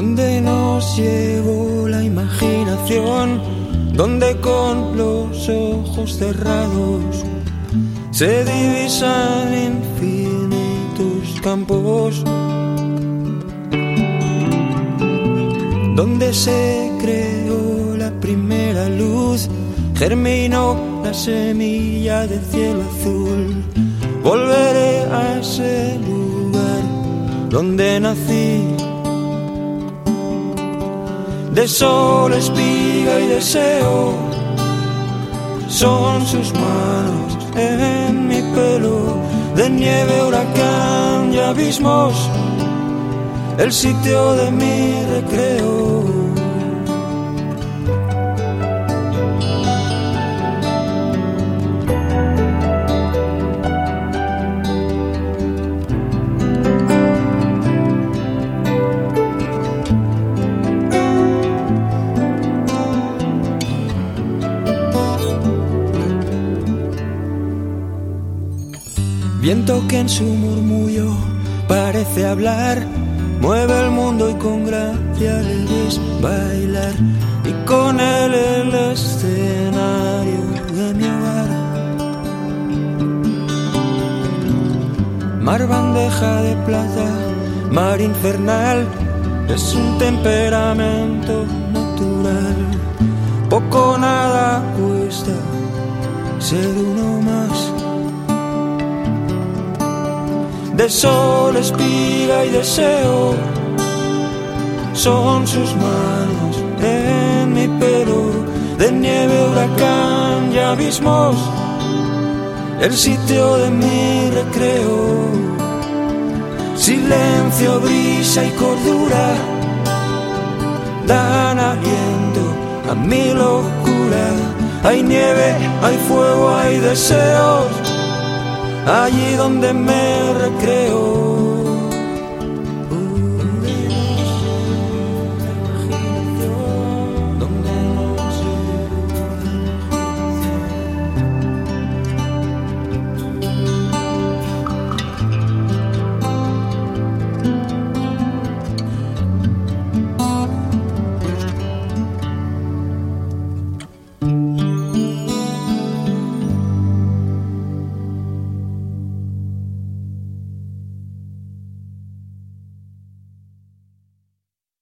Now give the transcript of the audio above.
donde nos llevó la imaginación, donde con los ojos cerrados se divisan infinitos campos, donde se creó la primera luz, germinó la semilla de cielo azul. Volveré a ese lugar donde nací, de sol, espiga y deseo. Son sus manos en mi pelo, de nieve, huracán y abismos, el sitio de mi recreo. Viento que en su murmullo parece hablar, mueve el mundo y con gracia le ves bailar, y con él el escenario de mi hogar. Mar bandeja de plata, mar infernal, es un temperamento natural. Poco o nada cuesta ser uno más. De sol, espiga y deseo, son sus manos en mi pelo, de nieve, huracán y abismos, el sitio de mi recreo. Silencio, brisa y cordura dan aliento a mi locura. Hay nieve, hay fuego, hay deseos, allí donde me recreo.